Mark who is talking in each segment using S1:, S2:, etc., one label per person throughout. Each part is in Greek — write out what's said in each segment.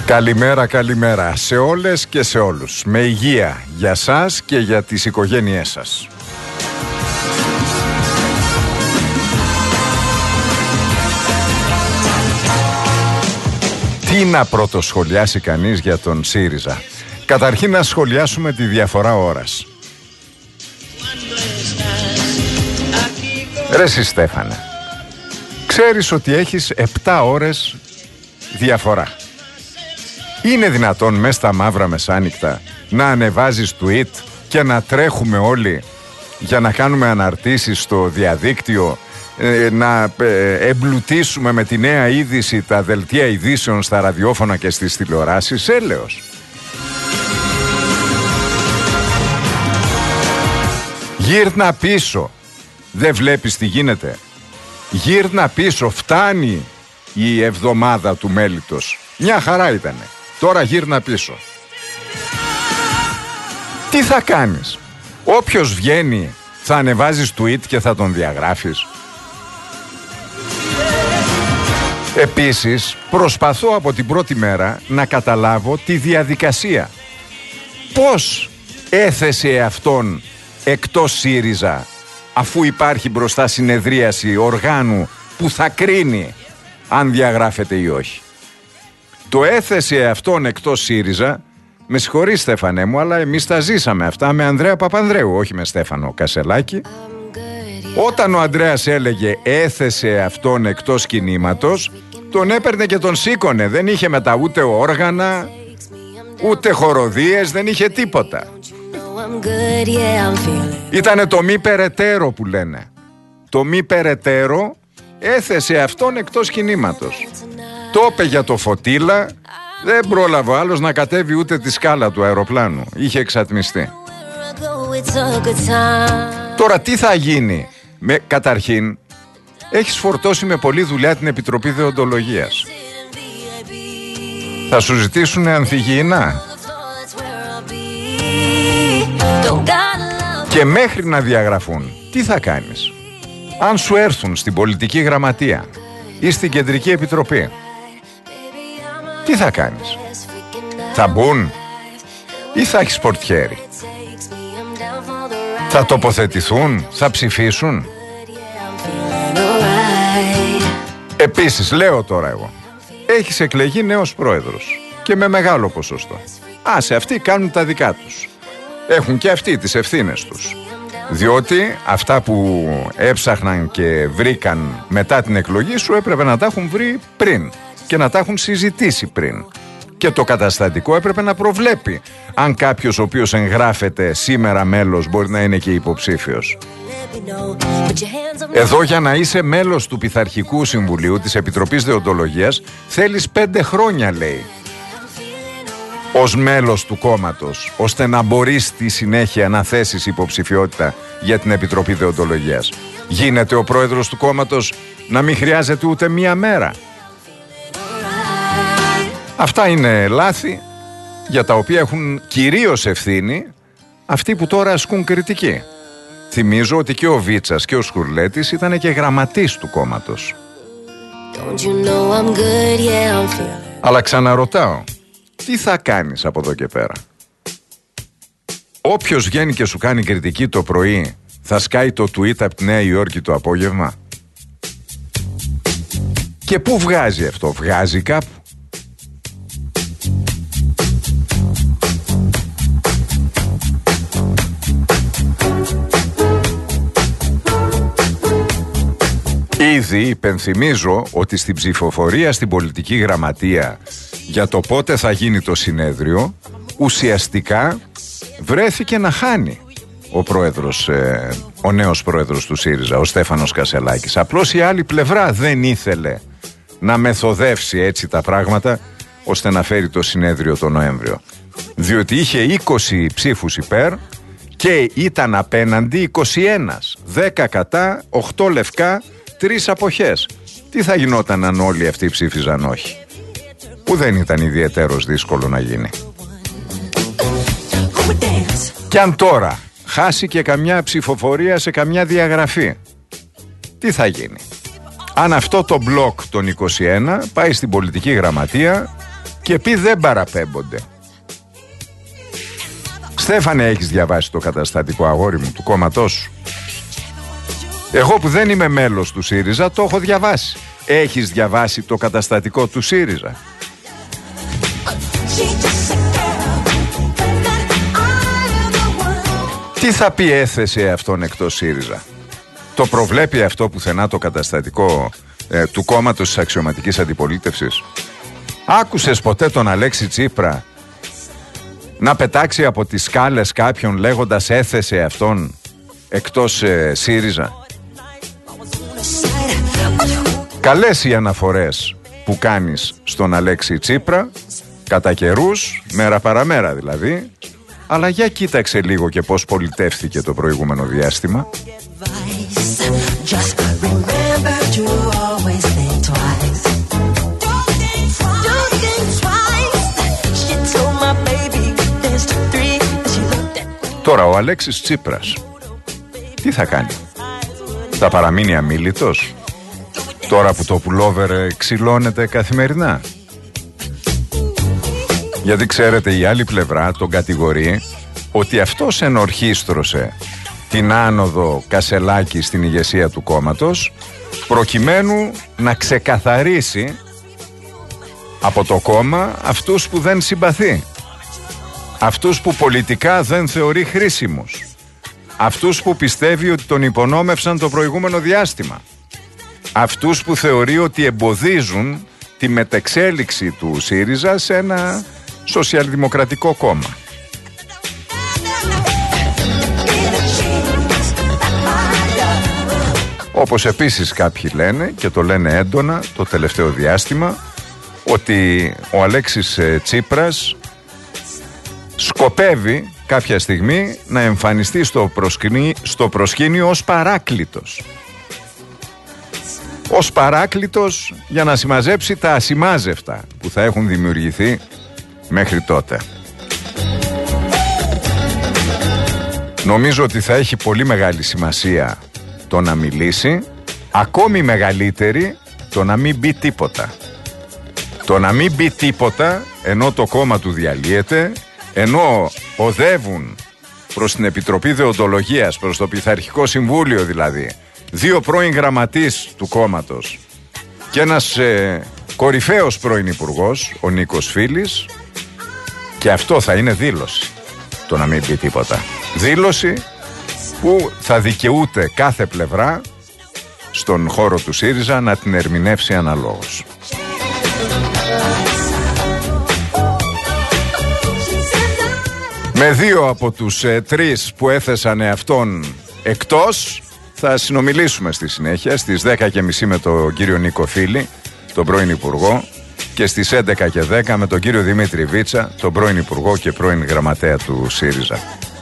S1: Καλημέρα, καλημέρα σε όλες και σε όλους. Με υγεία για σας και για τις οικογένειές σας. Τι να πρωτοσχολιάσει κανείς για τον ΣΥΡΙΖΑ? Καταρχήν να σχολιάσουμε τη διαφορά ώρας. Ρε εσύ Στέφανε, ξέρεις ότι έχεις 7 ώρες διαφορά. Είναι δυνατόν μέσα στα μαύρα μεσάνυχτα να ανεβάζεις tweet και να τρέχουμε όλοι για να κάνουμε αναρτήσεις στο διαδίκτυο, να εμπλουτίσουμε με τη νέα είδηση τα δελτία ειδήσεων στα ραδιόφωνα και στις τηλεοράσεις? Έλεος. Γύρνα πίσω. Δεν βλέπεις τι γίνεται? Γύρνα πίσω. Φτάνει η εβδομάδα του μέλιτος. Μια χαρά ήτανε. Τώρα γύρνα πίσω. Τι θα κάνεις? Όποιος βγαίνει θα ανεβάζεις tweet και θα τον διαγράφεις? Επίσης προσπαθώ από την πρώτη μέρα να καταλάβω τη διαδικασία. Πώς έθεσε αυτόν εκτός ΣΥΡΙΖΑ, αφού υπάρχει μπροστά συνεδρίαση οργάνου που θα κρίνει αν διαγράφεται ή όχι? Το έθεσε αυτόν εκτός ΣΥΡΙΖΑ, με συγχωρείς Στέφανε μου, αλλά εμείς τα ζήσαμε αυτά με Ανδρέα Παπανδρέου, όχι με Στέφανο Κασελάκη. Όταν ο Ανδρέας έλεγε έθεσε αυτόν εκτός κινήματος, τον έπαιρνε και τον σήκωνε. Δεν είχε μετά ούτε όργανα, ούτε χοροδίες, δεν είχε τίποτα. Ήτανε το μη περαιτέρω που λένε. Το μη περαιτέρω έθεσε αυτόν εκτός κινήματος. Το είπε για το Φωτίλα, δεν πρόλαβε ο άλλος να κατέβει ούτε τη σκάλα του αεροπλάνου. Είχε εξατμιστεί. Τώρα τι θα γίνει? Καταρχήν, έχεις φορτώσει με πολλή δουλειά την Επιτροπή Δεοντολογίας. Θα σου ζητήσουνε ανθυγιεινά. Και μέχρι να διαγραφούν, τι θα κάνεις? Αν σου έρθουν στην Πολιτική Γραμματεία ή στην Κεντρική Επιτροπή, τι θα κάνεις? Θα μπουν ή θα έχεις πορτιέρι? Θα τοποθετηθούν, θα ψηφίσουν? Επίσης λέω τώρα εγώ, έχεις εκλεγεί νέος πρόεδρος και με μεγάλο ποσοστό. Άσε, αυτοί κάνουν τα δικά τους. Έχουν και αυτοί τις ευθύνες τους. Διότι αυτά που έψαχναν και βρήκαν μετά την εκλογή σου έπρεπε να τα έχουν βρει πριν και να τα έχουν συζητήσει πριν. Και το καταστατικό έπρεπε να προβλέπει αν κάποιος ο οποίος εγγράφεται σήμερα μέλος μπορεί να είναι και υποψήφιος. Εδώ για να είσαι μέλος του Πειθαρχικού Συμβουλίου της Επιτροπής Δεοντολογίας θέλεις 5 χρόνια, λέει, ως μέλος του κόμματος, ώστε να μπορείς στη συνέχεια να θέσεις υποψηφιότητα για την Επιτροπή Δεοντολογίας. Γίνεται ο πρόεδρος του κόμματος να μην χρειάζεται ούτε μία μέρα? Αυτά είναι λάθη για τα οποία έχουν κυρίως ευθύνη αυτοί που τώρα ασκούν κριτική. Θυμίζω ότι και ο Βίτσας και ο Σκουρλέτης ήταν και γραμματείς του κόμματος. Αλλά ξαναρωτάω, τι θα κάνεις από εδώ και πέρα? Όποιος βγαίνει και σου κάνει κριτική το πρωί, θα σκάει το tweet από τη Νέα Υόρκη το απόγευμα? Και πού βγάζει αυτό? Βγάζει κάπου? Ήδη υπενθυμίζω ότι στην ψηφοφορία στην Πολιτική Γραμματεία για το πότε θα γίνει το συνέδριο, ουσιαστικά βρέθηκε να χάνει ο πρόεδρος, ο νέος πρόεδρος του ΣΥΡΙΖΑ, ο Στέφανος Κασελάκης. Απλώς η άλλη πλευρά δεν ήθελε να μεθοδεύσει έτσι τα πράγματα ώστε να φέρει το συνέδριο το Νοέμβριο. Διότι είχε 20 ψήφους υπέρ και ήταν απέναντι 21. 10 κατά, 8 λευκά, 3 αποχές. Τι θα γινόταν αν όλοι αυτοί ψήφιζαν όχι? Που δεν ήταν ιδιαιτέρως δύσκολο να γίνει. Και αν τώρα χάσει και καμιά ψηφοφορία σε καμιά διαγραφή, τι θα γίνει? Αν αυτό το μπλοκ των 21 πάει στην Πολιτική Γραμματεία και επειδή δεν παραπέμπονται. Στέφανε, έχεις διαβάσει το καταστατικό, αγόρι μου, του κόμματός σου? Εγώ που δεν είμαι μέλος του ΣΥΡΙΖΑ το έχω διαβάσει. Έχεις διαβάσει το καταστατικό του ΣΥΡΙΖΑ? Τι θα πει έθεσε αυτόν εκτός ΣΥΡΙΖΑ? Το προβλέπει αυτό πουθενά το καταστατικό του κόμματος της αξιωματικής αντιπολίτευσης? Άκουσες ποτέ τον Αλέξη Τσίπρα να πετάξει από τις σκάλες κάποιον λέγοντας έθεσε αυτόν εκτός ΣΥΡΙΖΑ? Καλές οι αναφορές που κάνεις στον Αλέξη Τσίπρα, κατά καιρούς, μέρα παραμέρα δηλαδή, αλλά για κοίταξε λίγο και πώς πολιτεύθηκε το προηγούμενο διάστημα. Τώρα ο Αλέξης Τσίπρας τι θα κάνει? Θα παραμείνει αμίλητος τώρα που το πουλόβερ ξυλώνεται καθημερινά? Γιατί ξέρετε, η άλλη πλευρά τον κατηγορεί ότι αυτός ενορχίστρωσε την άνοδο Κασελάκη στην ηγεσία του κόμματος προκειμένου να ξεκαθαρίσει από το κόμμα αυτούς που δεν συμπαθεί, αυτούς που πολιτικά δεν θεωρεί χρήσιμους, αυτούς που πιστεύει ότι τον υπονόμευσαν το προηγούμενο διάστημα, αυτούς που θεωρεί ότι εμποδίζουν τη μετεξέλιξη του ΣΥΡΙΖΑ σε ένα σοσιαλδημοκρατικό κόμμα. Όπως επίσης κάποιοι λένε, και το λένε έντονα το τελευταίο διάστημα, ότι ο Αλέξης Τσίπρας σκοπεύει κάποια στιγμή να εμφανιστεί στο προσκήνιο ως παράκλητος. Ως παράκλητος για να συμμαζέψει τα ασημάζευτα που θα έχουν δημιουργηθεί μέχρι τότε. Νομίζω ότι θα έχει πολύ μεγάλη σημασία το να μιλήσει, ακόμη μεγαλύτερη το να μην μπει τίποτα. Το να μην μπει τίποτα ενώ το κόμμα του διαλύεται, ενώ οδεύουν προς την Επιτροπή Δεοντολογίας, προς το Πειθαρχικό Συμβούλιο δηλαδή, 2 πρώην γραμματείς του κόμματος και ένας κορυφαίος πρώην υπουργός, ο Νίκος Φίλης, και αυτό θα είναι δήλωση, το να μην πει τίποτα. Δήλωση που θα δικαιούται κάθε πλευρά στον χώρο του ΣΥΡΙΖΑ να την ερμηνεύσει αναλόγως. Με 2 από τους 3 που έθεσαν αυτόν εκτός θα συνομιλήσουμε στη συνέχεια στις 10:30 με τον κύριο Νίκο Φίλη, τον πρώην υπουργό, και στις 11:10 με τον κύριο Δημήτρη Βίτσα, τον πρώην υπουργό και πρώην γραμματέα του ΣΥΡΙΖΑ.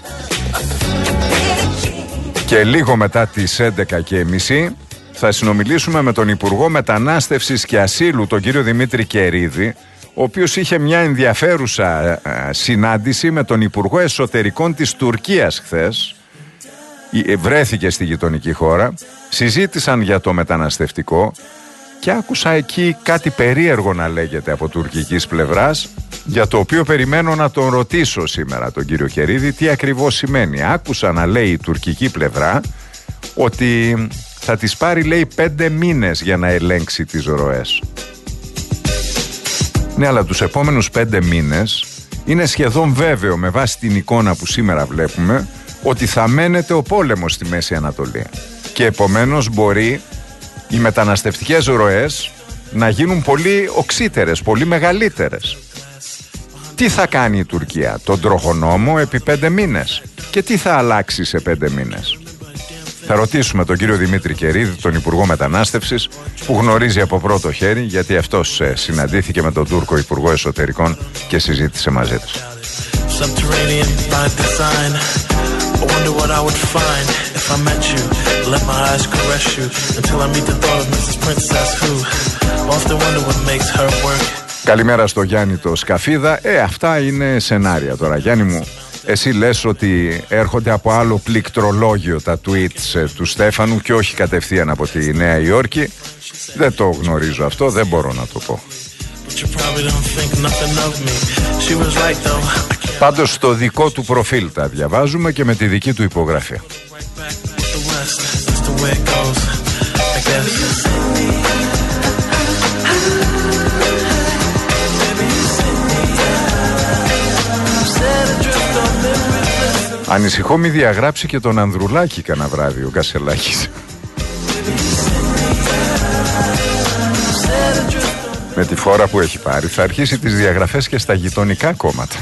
S1: Και λίγο μετά τις 11:30 θα συνομιλήσουμε με τον Υπουργό Μετανάστευσης και Ασύλου, τον κύριο Δημήτρη Κερίδη, ο οποίος είχε μια ενδιαφέρουσα συνάντηση με τον Υπουργό Εσωτερικών της Τουρκίας χθες. Βρέθηκε στη γειτονική χώρα, συζήτησαν για το μεταναστευτικό και άκουσα εκεί κάτι περίεργο να λέγεται από τουρκικής πλευράς, για το οποίο περιμένω να τον ρωτήσω σήμερα τον κύριο Κερίδη τι ακριβώς σημαίνει. Άκουσα να λέει η τουρκική πλευρά ότι θα της πάρει, λέει, 5 μήνες για να ελέγξει τις ροές. Ναι, αλλά τους επόμενους 5 μήνες είναι σχεδόν βέβαιο, με βάση την εικόνα που σήμερα βλέπουμε, ότι θα μένεται ο πόλεμος στη Μέση Ανατολή. Και επομένως μπορεί οι μεταναστευτικές ροές να γίνουν πολύ οξύτερες, πολύ μεγαλύτερες. Τι θα κάνει η Τουρκία? Τον τροχονόμο επί 5 μήνες. Και τι θα αλλάξει σε 5 μήνες? Θα ρωτήσουμε τον κύριο Δημήτρη Κερίδη, τον Υπουργό Μετανάστευσης, που γνωρίζει από πρώτο χέρι, γιατί αυτός συναντήθηκε με τον Τούρκο Υπουργό Εσωτερικών και συζήτησε μαζί τους. Καλημέρα στο Γιάννη το Σκαφίδα. Αυτά είναι σενάρια τώρα. Γιάννη μου, εσύ λες ότι έρχονται από άλλο πληκτρολόγιο τα tweets του Στέφανου και όχι κατευθείαν από τη Νέα Υόρκη. Δεν το γνωρίζω αυτό, δεν μπορώ να το πω. Πάντως στο δικό του προφίλ τα διαβάζουμε και με τη δική του υπογραφή. Ανησυχώ μη διαγράψει και τον Ανδρουλάκη κανένα βράδυ ο Κασελάκης. Με τη φόρα που έχει πάρει θα αρχίσει τις διαγραφές και στα γειτονικά κόμματα.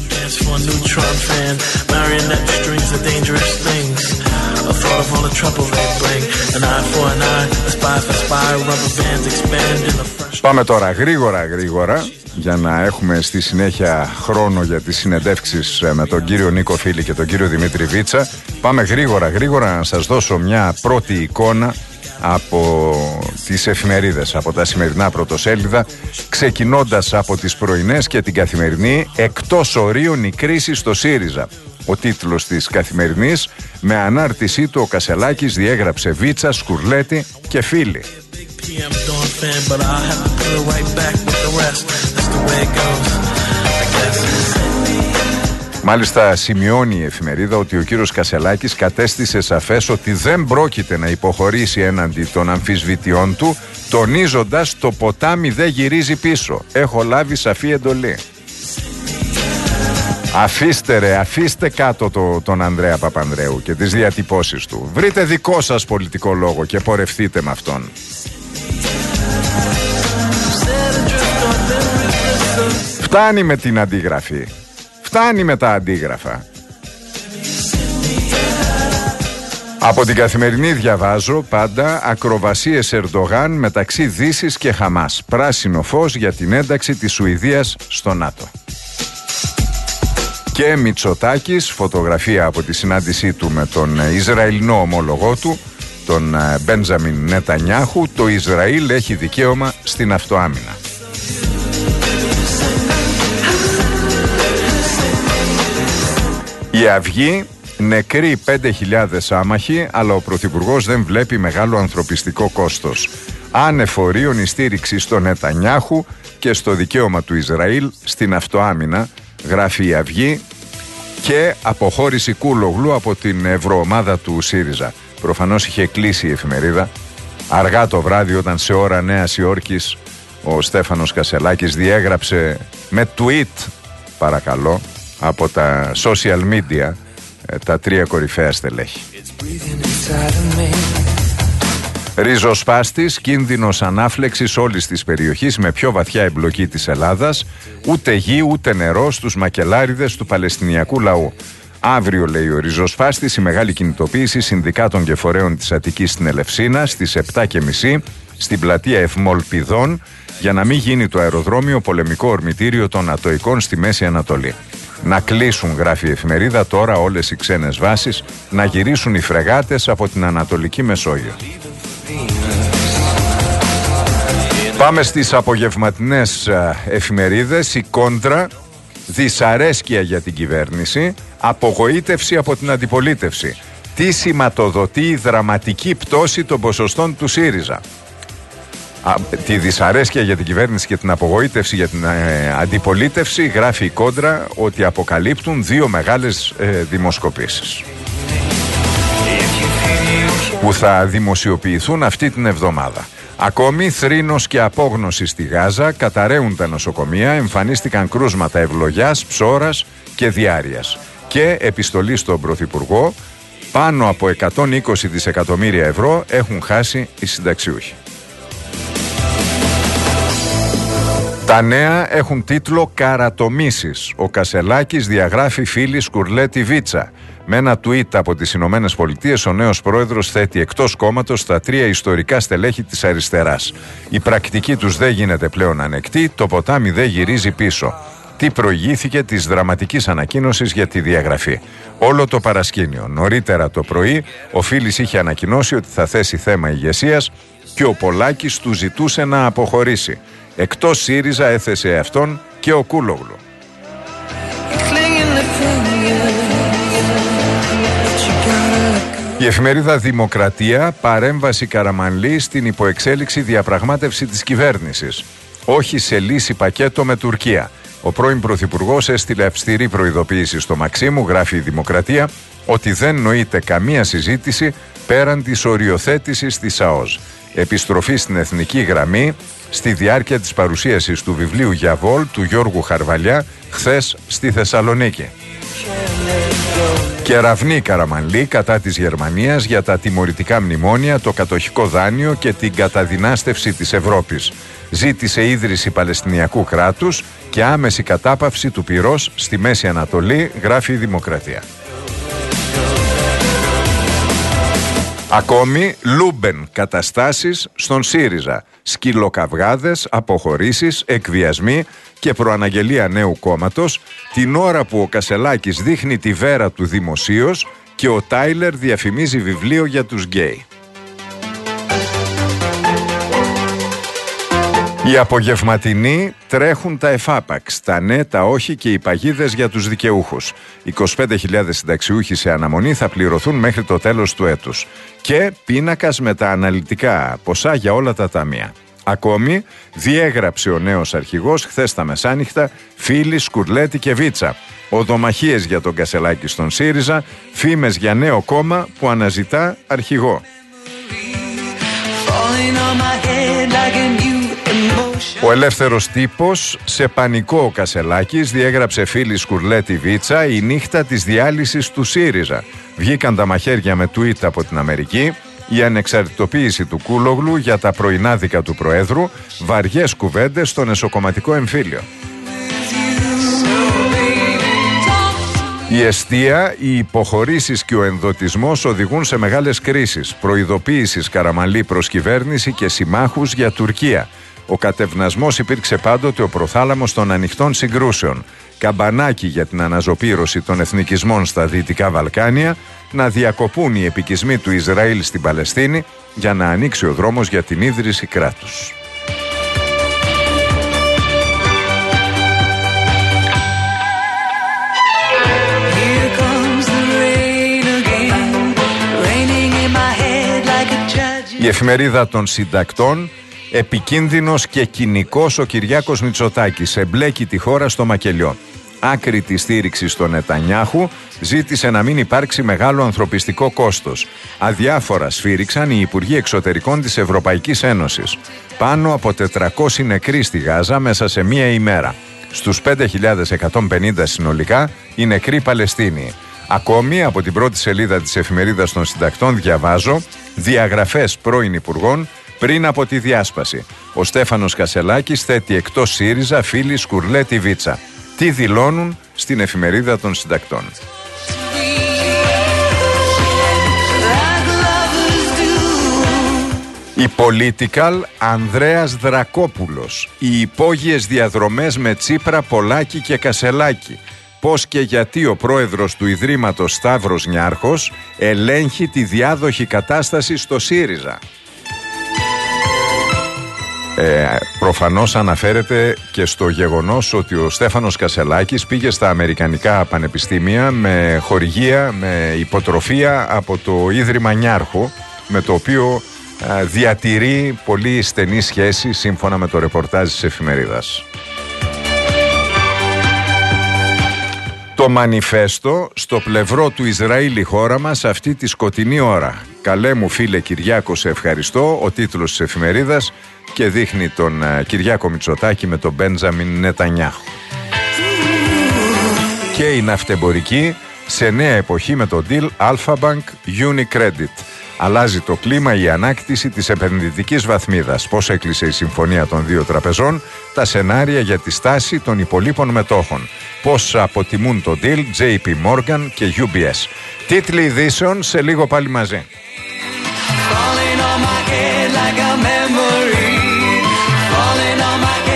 S1: Πάμε τώρα γρήγορα για να έχουμε στη συνέχεια χρόνο για τις συνεντεύξεις με τον κύριο Νίκο Φίλη και τον κύριο Δημήτρη Βίτσα. Πάμε γρήγορα να σας δώσω μια πρώτη εικόνα από τις εφημερίδες, από τα σημερινά πρωτοσέλιδα, ξεκινώντας από τις πρωινές και την Καθημερινή. Εκτός ορίων η κρίση στο ΣΥΡΙΖΑ. Ο τίτλος της Καθημερινής, με ανάρτησή του ο Κασελάκης διέγραψε Βίτσα, Σκουρλέτη και Φίλη. Μάλιστα σημειώνει η εφημερίδα ότι ο κύριος Κασελάκης κατέστησε σαφές ότι δεν πρόκειται να υποχωρήσει έναντι των αμφισβητιών του, τονίζοντας το ποτάμι δεν γυρίζει πίσω. Έχω λάβει σαφή εντολή. Αφήστε κάτω τον Ανδρέα Παπανδρέου και τις διατυπώσεις του. Βρείτε δικό σας πολιτικό λόγο και πορευτείτε με αυτόν. Φτάνει με την αντίγραφη. Φτάνει με τα αντίγραφα. Από την Καθημερινή διαβάζω πάντα ακροβασίες Ερντογάν μεταξύ Δύσης και Χαμάς. Πράσινο φως για την ένταξη της Σουηδίας στο ΝΑΤΟ. Και Μητσοτάκης, φωτογραφία από τη συνάντησή του με τον Ισραηλινό ομόλογό του, τον Μπέντζαμιν Νετανιάχου. Το Ισραήλ έχει δικαίωμα στην αυτοάμυνα. Η Αυγή, νεκροί 5.000 άμαχοι, αλλά ο Πρωθυπουργός δεν βλέπει μεγάλο ανθρωπιστικό κόστος. Ανεφορίων η στήριξη στο Νετανιάχου και στο δικαίωμα του Ισραήλ στην αυτοάμυνα, γράφει η Αυγή, και αποχώρηση Κούλογλου από την ευρωομάδα του ΣΥΡΙΖΑ. Προφανώς είχε κλείσει η εφημερίδα αργά το βράδυ όταν σε ώρα Νέας Υόρκης ο Στέφανος Κασελάκης διέγραψε με tweet, παρακαλώ, από τα social media τα τρία κορυφαία στελέχη. Ριζοσπάστης, κίνδυνος ανάφλεξης όλης της περιοχής με πιο βαθιά εμπλοκή της Ελλάδας, ούτε γη ούτε νερό στους μακελάριδες του Παλαιστινιακού λαού. Αύριο, λέει ο Ριζοσπάστης, η μεγάλη κινητοποίηση συνδικάτων και φορέων της Αττικής στην Ελευσίνα στις 7.30 στην πλατεία Ευμολπιδών, για να μην γίνει το αεροδρόμιο πολεμικό ορμητήριο των Ατοικών στη Μέση Ανατολή. Να κλείσουν, γράφει η εφημερίδα, τώρα όλες οι ξένες βάσεις, να γυρίσουν οι φρεγάτες από την Ανατολική Μεσόγειο. Πάμε στις απογευματινές εφημερίδες. Η Κόντρα, δυσαρέσκεια για την κυβέρνηση, απογοήτευση από την αντιπολίτευση. Τι σηματοδοτεί η δραματική πτώση των ποσοστών του ΣΥΡΙΖΑ. Τη δυσαρέσκεια για την κυβέρνηση και την απογοήτευση για την αντιπολίτευση, γράφει η Κόντρα, ότι αποκαλύπτουν δύο μεγάλες δημοσκοπήσεις που θα δημοσιοποιηθούν αυτή την εβδομάδα. Ακόμη, θρήνος και απόγνωση στη Γάζα, καταραίουν τα νοσοκομεία, εμφανίστηκαν κρούσματα ευλογιάς, ψώρας και διάρειας. Και επιστολή στον Πρωθυπουργό, πάνω από 120 δισεκατομμύρια ευρώ έχουν χάσει οι συνταξιούχοι. Τα νέα έχουν τίτλο «Καρατομήσεις». Ο Κασελάκης διαγράφει Φίλη, Σκουρλέτη, Βίτσα. Με ένα tweet από τις Ηνωμένες Πολιτείες, ο νέος πρόεδρος θέτει εκτός κόμματος τα τρία ιστορικά στελέχη της αριστεράς. Η πρακτική τους δεν γίνεται πλέον ανεκτή, το ποτάμι δεν γυρίζει πίσω. Τι προηγήθηκε της δραματικής ανακοίνωσης για τη διαγραφή. Όλο το παρασκήνιο. Νωρίτερα το πρωί, ο Φίλης είχε ανακοινώσει ότι θα θέσει θέμα ηγεσίας και ο Πολάκης του ζητούσε να αποχωρήσει. Εκτός ΣΥΡΙΖΑ έθεσε αυτόν και ο Κούλογλου. Η εφημερίδα Δημοκρατία, παρέμβαση Καραμανλή στην υποεξέλιξη διαπραγμάτευση της κυβέρνησης. όχι σε λύση πακέτο με Τουρκία. Ο πρώην Πρωθυπουργός έστειλε αυστηρή προειδοποίηση στο Μαξίμου, γράφει η Δημοκρατία, ότι δεν νοείται καμία συζήτηση πέραν της οριοθέτησης της ΑΟΣ. Επιστροφή στην εθνική γραμμή στη διάρκεια της παρουσίασης του βιβλίου «Γιαβόλ» του Γιώργου Χαρβαλιά χθες στη Θεσσαλονίκη. Κεραυνή Καραμανλή κατά της Γερμανίας για τα τιμωρητικά μνημόνια, το κατοχικό δάνειο και την καταδυνάστευση της Ευρώπης. Ζήτησε ίδρυση Παλαιστινιακού κράτους και άμεση κατάπαυση του πυρός στη Μέση Ανατολή, γράφει η Δημοκρατία. Ακόμη Λούμπεν καταστάσεις στον ΣΥΡΙΖΑ, σκυλοκαυγάδες, αποχωρήσεις, εκβιασμοί και προαναγγελία νέου κόμματος, την ώρα που ο Κασελάκης δείχνει τη βέρα του δημοσίως και ο Τάιλερ διαφημίζει βιβλίο για τους γκέι. Οι απογευματινοί τρέχουν τα εφάπαξ, τα ναι, τα όχι και οι παγίδες για τους δικαιούχους. 25.000 συνταξιούχοι σε αναμονή θα πληρωθούν μέχρι το τέλος του έτους. Και πίνακας με τα αναλυτικά ποσά για όλα τα ταμεία. Ακόμη, διέγραψε ο νέος αρχηγός χθες τα μεσάνυχτα Φίλη, Σκουρλέτη και Βίτσα. Οδομαχίες για τον Κασελάκη στον ΣΥΡΙΖΑ, φήμες για νέο κόμμα που αναζητά αρχηγό. Ο ελεύθερος τύπος, σε πανικό ο Κασελάκης, διέγραψε Φίλη, Σκουρλέτη, Βίτσα η νύχτα της διάλυσης του ΣΥΡΙΖΑ. Βγήκαν τα μαχαίρια με tweet από την Αμερική, η ανεξαρτητοποίηση του Κούλογλου για τα πρωινάδικα του Προέδρου, βαριές κουβέντες στο εσωκομματικό εμφύλιο. Η εστία, οι υποχωρήσεις και ο ενδοτισμός οδηγούν σε μεγάλες κρίσεις. Προειδοποίησης Καραμανλή προς κυβέρνηση και συμμάχους για Τουρκία. Ο κατευνασμός υπήρξε πάντοτε ο προθάλαμος των ανοιχτών συγκρούσεων. Καμπανάκι για την αναζωπήρωση των εθνικισμών στα Δυτικά Βαλκάνια, να διακοπούν οι επικισμοί του Ισραήλ στην Παλαιστίνη για να ανοίξει ο δρόμος για την ίδρυση κράτους. Η εφημερίδα των συντακτών, επικίνδυνος και κοινικός ο Κυριάκος Μητσοτάκης, εμπλέκει τη χώρα στο μακελιό. Άκρητη στήριξη στον Νετανιάχου, ζήτησε να μην υπάρξει μεγάλο ανθρωπιστικό κόστος. Αδιάφορα σφύριξαν οι Υπουργοί Εξωτερικών της Ευρωπαϊκής Ένωσης. Πάνω από 400 νεκροί στη Γάζα μέσα σε μία ημέρα. Στους 5.150 συνολικά οι νεκροί Παλαιστίνοι. Ακόμη από την πρώτη σελίδα της εφημερίδας των συντακτών διαβάζω διαγραφές πρώην υπουργών πριν από τη διάσπαση. Ο Στέφανος Κασελάκης θέτει εκτός ΣΥΡΙΖΑ Φίλη, Σκουρλέτη, Βίτσα. Τι δηλώνουν στην εφημερίδα των συντακτών. Η Political, Ανδρέας Δρακόπουλος. Οι υπόγειες διαδρομές με Τσίπρα, Πολάκη και Κασελάκη. Πώς και γιατί ο πρόεδρος του Ιδρύματος Σταύρος Νιάρχος ελέγχει τη διάδοχη κατάσταση στο ΣΥΡΙΖΑ. Προφανώς αναφέρεται και στο γεγονός ότι ο Στέφανος Κασελάκης πήγε στα αμερικανικά πανεπιστήμια με χορηγία, με υποτροφία από το Ίδρυμα Νιάρχου, με το οποίο διατηρεί πολύ στενή σχέση σύμφωνα με το ρεπορτάζ της εφημερίδας. Το μανιφέστο, στο πλευρό του Ισραήλ η χώρα μας αυτή τη σκοτεινή ώρα. Καλέ μου φίλε Κυριάκο, σε ευχαριστώ, ο τίτλος της εφημερίδας, και δείχνει τον Κυριάκο Μητσοτάκη με τον Μπέντζαμιν Νετανιάχου. Και η ναυτεμπορική σε νέα εποχή με το deal Alpha Bank Unicredit. Αλλάζει το κλίμα η ανάκτηση της επενδυτικής βαθμίδας. Πώς έκλεισε η συμφωνία των δύο τραπεζών, τα σενάρια για τη στάση των υπολείπων μετόχων. Πώς αποτιμούν το deal JP Morgan και UBS. Τίτλοι ειδήσεων σε λίγο πάλι μαζί. Falling on my head like a memory. Falling on my